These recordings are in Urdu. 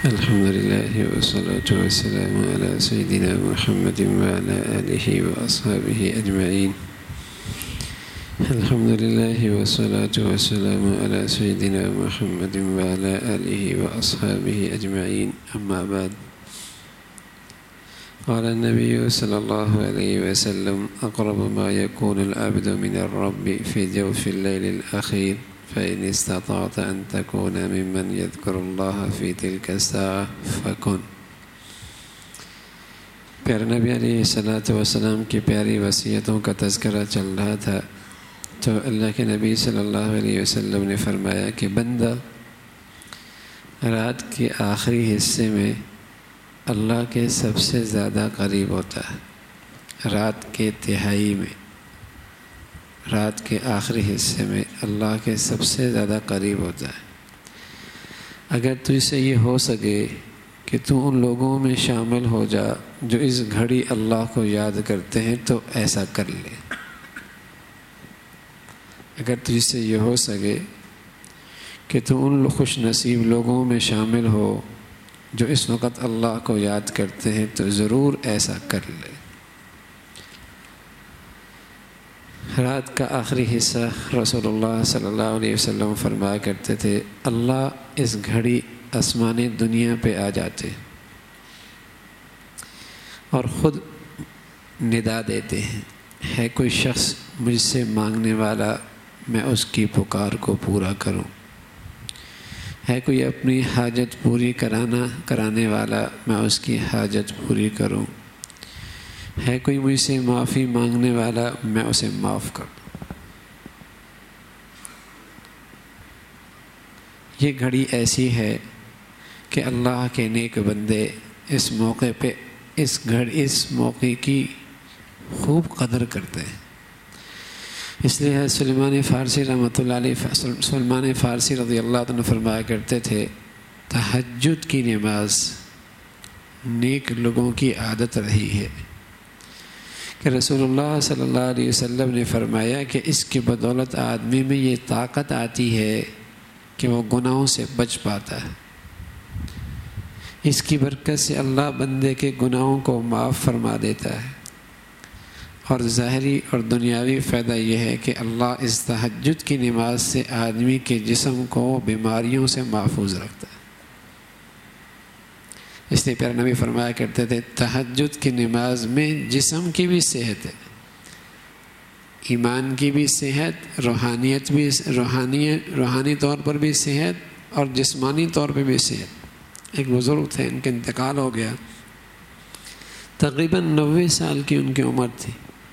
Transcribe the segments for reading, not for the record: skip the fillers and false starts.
الحمد لله والصلاة والسلام على سيدنا محمد وعلى آله وأصحابه أجمعين. الحمد لله والصلاة والسلام على سيدنا محمد وعلى آله وأصحابه أجمعين. أما بعد، قال النبي صلى الله عليه وسلم: أقرب ما يكون العبد من الرب في جوف الليل الأخير، فإن استطعت أن تكون ممن يذكر الله في تلك الساعة فكن. پیارے نبی علیہ الصلوۃ والسلام کی پیاری وصیتوں کا تذکرہ چل رہا تھا تو اللہ کے نبی صلی اللہ علیہ وسلم نے فرمایا کہ بندہ رات کے آخری حصے میں اللہ کے سب سے زیادہ قریب ہوتا ہے. رات کے تہائی میں، رات کے آخری حصے میں اللہ کے سب سے زیادہ قریب ہوتا ہے. اگر تو اسے یہ ہو سکے کہ تو ان لوگوں میں شامل ہو جا جو اس گھڑی اللہ کو یاد کرتے ہیں تو ایسا کر لے. اگر تو اسے یہ ہو سکے کہ تو ان خوش نصیب لوگوں میں شامل ہو جو اس وقت اللہ کو یاد کرتے ہیں تو ضرور ایسا کر لے. رات کا آخری حصہ رسول اللہ صلی اللہ علیہ وسلم فرمایا کرتے تھے، اللہ اس گھڑی آسمانی دنیا پہ آ جاتے اور خود ندا دیتے ہیں، ہے کوئی شخص مجھ سے مانگنے والا، میں اس کی پکار کو پورا کروں. ہے کوئی اپنی حاجت پوری کرانے والا، میں اس کی حاجت پوری کروں. ہے کوئی مجھ سے معافی مانگنے والا، میں اسے معاف کروں. یہ گھڑی ایسی ہے کہ اللہ کے نیک بندے اس موقع پہ اس موقع کی خوب قدر کرتے ہیں. اس لیے سلیمان فارسی رحمۃ اللہ علیہ، سلیمان فارسی رضی اللہ عنہ فرمایا کرتے تھے، تہجد کی نماز نیک لوگوں کی عادت رہی ہے کہ رسول اللہ صلی اللہ علیہ وسلم نے فرمایا کہ اس کی بدولت آدمی میں یہ طاقت آتی ہے کہ وہ گناہوں سے بچ پاتا ہے. اس کی برکت سے اللہ بندے کے گناہوں کو معاف فرما دیتا ہے. اور ظاہری اور دنیاوی فائدہ یہ ہے کہ اللہ اس تہجد کی نماز سے آدمی کے جسم کو بیماریوں سے محفوظ رکھتا ہے. اس لیے پیارے نبی فرمایا کرتے تھے، تہجد کی نماز میں جسم کی بھی صحت ہے، ایمان کی بھی صحت، روحانیت بھی روحانی طور پر بھی صحت اور جسمانی طور پہ بھی صحت. ایک بزرگ تھے، ان کا انتقال ہو گیا، تقریباً 90 سال کی ان کی عمر تھی.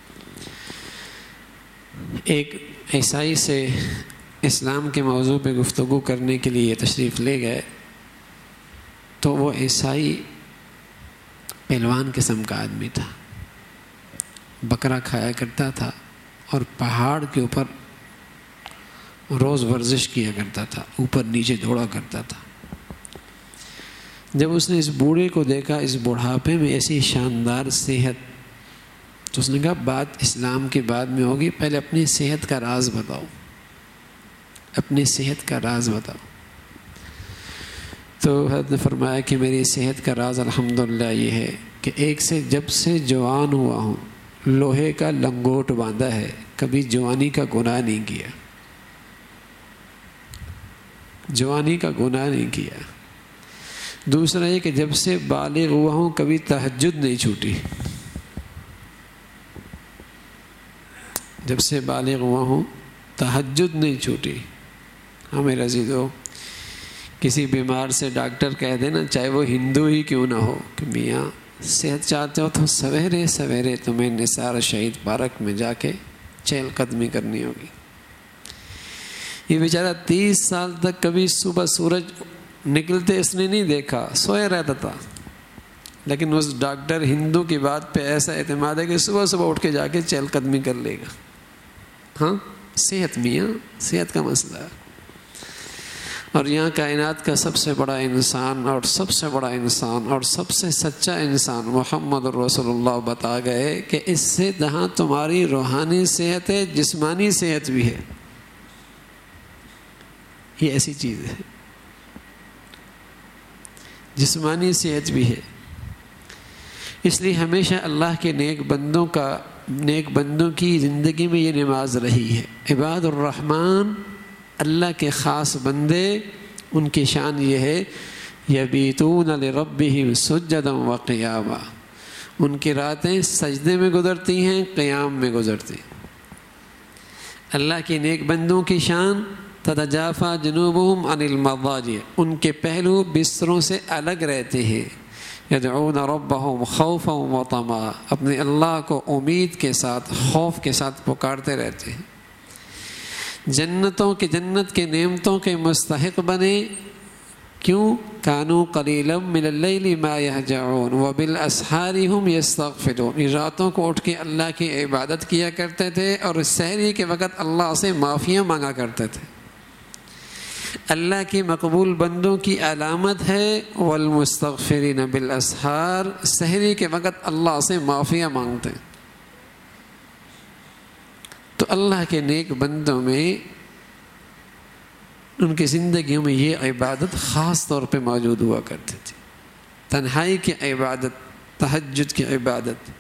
ایک عیسائی سے اسلام کے موضوع پہ گفتگو کرنے کے لیے تشریف لے گئے تو وہ عیسائی پہلوان قسم کا آدمی تھا، بکرا کھایا کرتا تھا اور پہاڑ کے اوپر روز ورزش کیا کرتا تھا، اوپر نیچے دوڑا کرتا تھا. جب اس نے اس بوڑھے کو دیکھا، اس بڑھاپے میں ایسی شاندار صحت، تو اس نے کہا بات اسلام کے بعد میں ہوگی، پہلے اپنی صحت کا راز بتاؤ، اپنی صحت کا راز بتاؤ. تو حضرت نے فرمایا کہ میری صحت کا راز الحمدللہ یہ ہے کہ جب سے جوان ہوا ہوں لوہے کا لنگوٹ باندھا ہے، کبھی جوانی کا گناہ نہیں کیا، جوانی کا گناہ نہیں کیا. دوسرا یہ کہ جب سے بالغ ہوا ہوں کبھی تہجد نہیں چھوٹی، جب سے بالغ ہوا ہوں تہجد نہیں چھوٹی. ہاں میرا عزیزو، کسی بیمار سے ڈاکٹر کہہ دینا، چاہے وہ ہندو ہی کیوں نہ ہو، کہ میاں صحت چاہتے ہو تو سویرے سویرے تمہیں نثار شہید پارک میں جا کے چہل قدمی کرنی ہوگی. یہ بیچارہ 30 سال تک کبھی صبح سورج نکلتے اس نے نہیں دیکھا، سویا رہتا تھا، لیکن اس ڈاکٹر ہندو کی بات پہ ایسا اعتماد ہے کہ صبح صبح اٹھ کے جا کے چہل قدمی کر لے گا. ہاں صحت میاں، صحت کا مسئلہ ہے. اور یہاں کائنات کا سب سے بڑا انسان اور سب سے بڑا انسان اور سب سے سچا انسان محمد رسول اللہ بتا گئے کہ اس سے جہاں تمہاری روحانی صحت ہے، جسمانی صحت بھی ہے. یہ ایسی چیز ہے. جسمانی صحت بھی ہے. اس لیے ہمیشہ اللہ کے نیک بندوں کی زندگی میں یہ نماز رہی ہے. عباد الرحمن اللہ کے خاص بندے، ان کی شان یہ ہے یبیتون لربہم سجدا وقیاما، ان کی راتیں سجدے میں گزرتی ہیں، قیام میں گزرتی ہیں. اللہ کے نیک بندوں کی شان تتجافا جنوبہم عن المضاجع، ان کے پہلو بستروں سے الگ رہتے ہیں. یدعون ربہم خوفا وطمعا، اپنے اللہ کو امید کے ساتھ، خوف کے ساتھ پکارتے رہتے ہیں. جنت کے نعمتوں کے مستحق بنے. کیوں؟ کانوا قلیلا من اللیل ما یہجعون وبالاسحار ہم یستغفرون، راتوں کو اٹھ کے اللہ کی عبادت کیا کرتے تھے اور سحری کے وقت اللہ سے معافیاں مانگا کرتے تھے. اللہ کی مقبول بندوں کی علامت ہے والمستغفرین بالاسحار، سحری کے وقت اللہ سے معافیاں مانگتے ہیں. تو اللہ کے نیک بندوں میں، ان کی زندگیوں میں یہ عبادت خاص طور پہ موجود ہوا کرتی تھی. تنہائی کی عبادت، تہجد کی عبادت.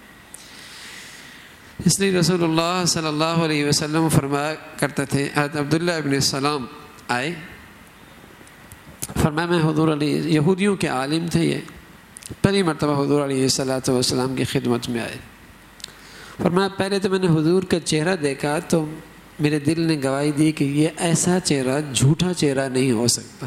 اس لیے رسول اللہ صلی اللہ علیہ وسلم فرمایا کرتے تھے، حضرت عبداللہ ابن السلام آئے، فرمایا میں حضور علیہ، یہودیوں کے عالم تھے، یہ پہلی مرتبہ حضور علیہ السلام کی خدمت میں آئے. فرمایا پہلے تو میں نے حضور کا چہرہ دیکھا تو میرے دل نے گواہی دی کہ یہ ایسا چہرہ، جھوٹا چہرہ نہیں ہو سکتا،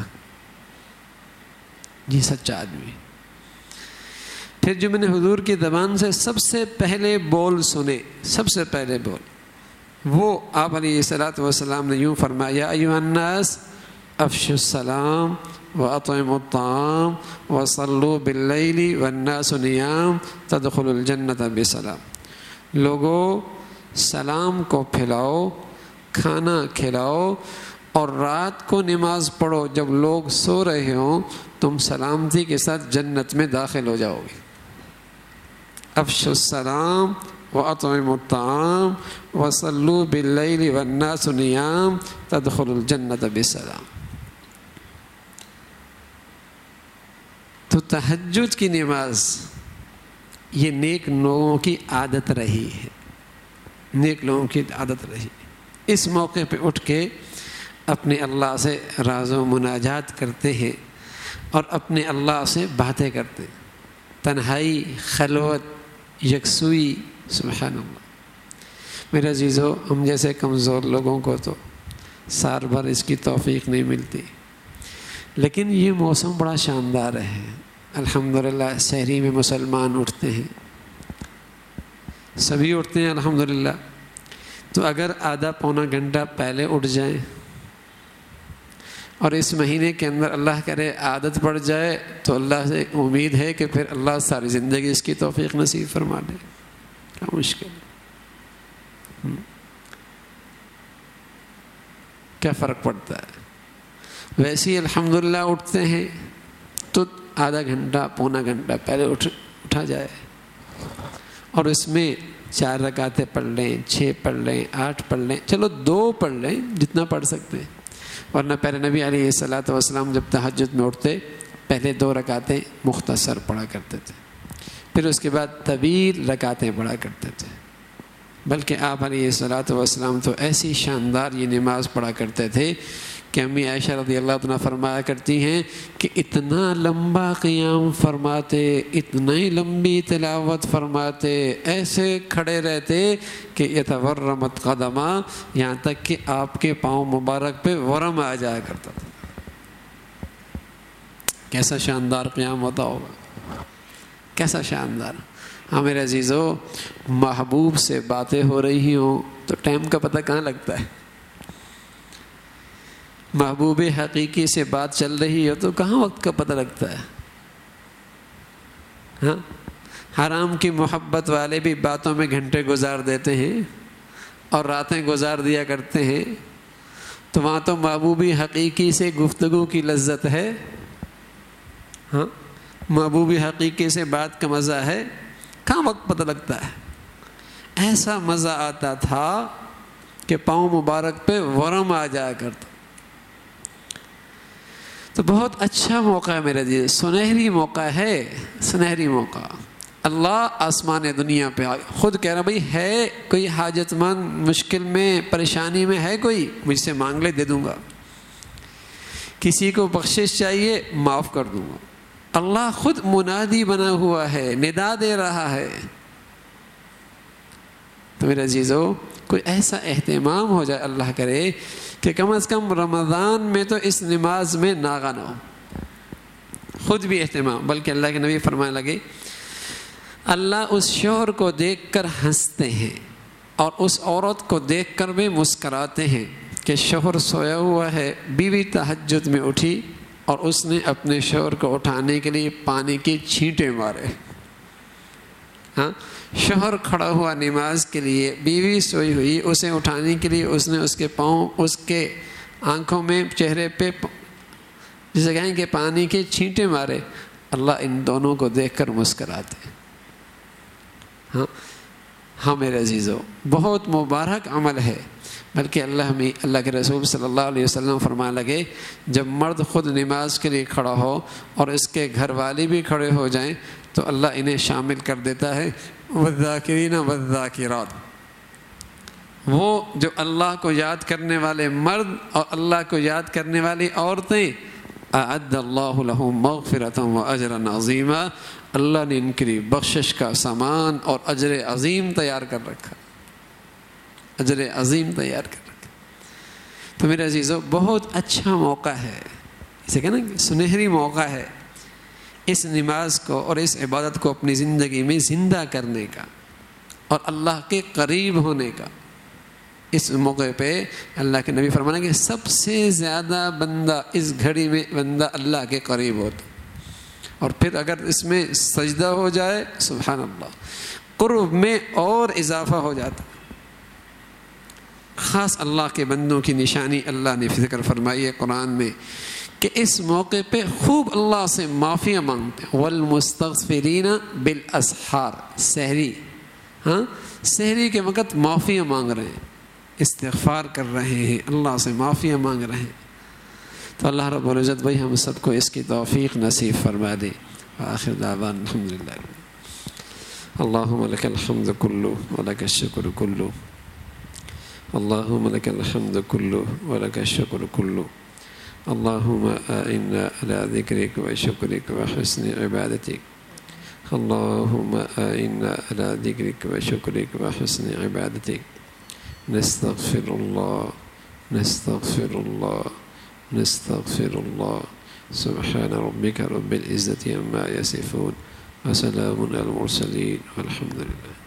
یہ سچا آدمی. پھر جو میں نے حضور کی زبان سے سب سے پہلے بول سنے، سب سے پہلے بول، وہ آپ علیہ السلام نے یوں فرمایا یا ایھا الناس افشوا السلام واطعموا الطعام وصلوا باللیل والناس نیام تدخلوا الجنۃ بسلام. لوگوں سلام کو پھیلاؤ، کھانا کھلاؤ اور رات کو نماز پڑھو، جب لوگ سو رہے ہوں تم سلامتی کے ساتھ جنت میں داخل ہو جاؤ گے. افشوا السلام واطعموا الطعام وصلوا باللیل والناس نیام تدخلوا الجنۃ بسلام. تو تہجد کی نماز یہ نیک لوگوں کی عادت رہی ہے، نیک لوگوں کی عادت رہی. اس موقع پہ اٹھ کے اپنے اللہ سے راز و مناجات کرتے ہیں اور اپنے اللہ سے باتیں کرتے ہیں. تنہائی، خلوت، یکسوئی، سبحان اللہ. میرے عزیزو، ہم جیسے کمزور لوگوں کو تو سال بھر اس کی توفیق نہیں ملتی، لیکن یہ موسم بڑا شاندار ہے. الحمدللہ سحری میں مسلمان اٹھتے ہیں، سبھی اٹھتے ہیں الحمدللہ. تو اگر آدھا پونا گھنٹہ پہلے اٹھ جائیں اور اس مہینے کے اندر اللہ کرے عادت پڑ جائے تو اللہ سے امید ہے کہ پھر اللہ ساری زندگی اس کی توفیق نصیب فرما دے. کیا مشکل ہے، کیا فرق پڑتا ہے. ویسے ہی الحمدللہ اٹھتے ہیں تو آدھا گھنٹہ پونا گھنٹہ پہلے اٹھا جائے اور اس میں 4 رکعتیں پڑھ لیں، 6 پڑھ لیں، 8 پڑھ لیں، چلو 2 پڑھ لیں جتنا پڑھ سکتے ہیں. ورنہ پہلے نبی علیہ السلام جب تہجد میں اٹھتے پہلے 2 رکعتیں مختصر پڑھا کرتے تھے، پھر اس کے بعد طویل رکعتیں پڑھا کرتے تھے. بلکہ آپ علیہ السلام تو ایسی شاندار یہ نماز پڑھا کرتے تھے کہ امی عائشہ رضی اللہ عنہا فرمایا کرتی ہیں کہ اتنا لمبا قیام فرماتے، اتنی لمبی تلاوت فرماتے، ایسے کھڑے رہتے کہ یتورمت قدما، یہاں تک کہ آپ کے پاؤں مبارک پہ ورم آ جایا کرتا تھا. کیسا شاندار قیام ہوتا ہوگا، کیسا شاندار. ہاں میرے عزیزو، محبوب سے باتیں ہو رہی ہوں تو ٹائم کا پتہ کہاں لگتا ہے. محبوب حقیقی سے بات چل رہی ہے تو کہاں وقت کا پتہ لگتا ہے. ہاں، حرام کی محبت والے بھی باتوں میں گھنٹے گزار دیتے ہیں اور راتیں گزار دیا کرتے ہیں. تو وہاں تو محبوب حقیقی سے گفتگو کی لذت ہے. ہاں، محبوب حقیقی سے بات کا مزہ ہے. کہاں وقت پتہ لگتا ہے. ایسا مزہ آتا تھا کہ پاؤں مبارک پہ ورم آ جایا کرتا. تو بہت اچھا موقع ہے میرے جی، سنہری موقع ہے، سنہری موقع. اللہ آسمان دنیا پہ خود کہہ رہا بھائی ہے کوئی حاجت مند مشکل میں پریشانی میں ہے کوئی، مجھ سے مانگ لے دے دوں گا. کسی کو بخشش چاہیے معاف کر دوں گا. اللہ خود منادی بنا ہوا ہے، ندا دے رہا ہے. تو میرے عزیزو کوئی ایسا اہتمام ہو جائے، اللہ کرے کہ کم از کم رمضان میں تو اس نماز میں ناغہ نہ ہو. خود بھی اہتمام، بلکہ اللہ کے نبی فرمانے لگے اللہ اس شوہر کو دیکھ کر ہنستے ہیں اور اس عورت کو دیکھ کر بھی مسکراتے ہیں کہ شوہر سویا ہوا ہے، بیوی تہجد میں اٹھی اور اس نے اپنے شوہر کو اٹھانے کے لیے پانی کی چھینٹیں مارے. ہاں، شوہر کھڑا ہوا نماز کے لیے، بیوی سوئی ہوئی، اسے اٹھانے کے لیے اس نے اس کے پاؤں، اس کے آنکھوں میں، چہرے پہ جسے کہیں کہ پانی کے چھینٹیں مارے. اللہ ان دونوں کو دیکھ کر مسکراتے. ہاں میرے عزیزو، بہت مبارک عمل ہے. بلکہ اللہ کے رسول صلی اللہ علیہ وسلم فرمانے لگے جب مرد خود نماز کے لیے کھڑا ہو اور اس کے گھر والی بھی کھڑے ہو جائیں تو اللہ انہیں شامل کر دیتا ہے والذاکرین والذاکرات. وہ جو اللہ کو یاد کرنے والے مرد اور اللہ کو یاد کرنے والی عورتیں، اعد اللہ لہم مغفرۃ واجرا عظیما، اللہ نے ان کے لیے بخشش کا سامان اور اجر عظیم تیار کر رکھا، اجر عظیم تیار کر رکھا. تو میرے عزیزو بہت اچھا موقع ہے، اسے کہنا کہ سنہری موقع ہے اس نماز کو اور اس عبادت کو اپنی زندگی میں زندہ کرنے کا اور اللہ کے قریب ہونے کا. اس موقع پہ اللہ کے نبی فرمانا کہ سب سے زیادہ بندہ اس گھڑی میں بندہ اللہ کے قریب ہوتا، اور پھر اگر اس میں سجدہ ہو جائے سبحان اللہ قرب میں اور اضافہ ہو جاتا. خاص اللہ کے بندوں کی نشانی اللہ نے ذکر فرمائی ہے قرآن میں کہ اس موقع پہ خوب اللہ سے معافیاں مانگتے ہیں. والمستغفرین بالاسحار، سحری، ہاں سحری کے وقت معافیاں مانگ رہے ہیں، استغفار کر رہے ہیں، اللہ سے معافیاں مانگ رہے ہیں. تو اللہ رب العزت بھائی ہم سب کو اس کی توفیق نصیب فرما دے. آخر دعوان الحمدللہ. اللہم لک الحمد کلو ولک الشکر کلو، اللہم لک الحمد کلو ولک الشکر کلو، اللہم اعنا علی ذکرک و شکرک و حسن عبادتک، اللہم اعنا علی ذکرک و شکرک و حسن عبادتک. نستغفر اللہ نستغفر اللہ نستغفر اللہ. سبحان ربک رب العزة عما یصفون وسلام علی المرسلین والحمد للہ.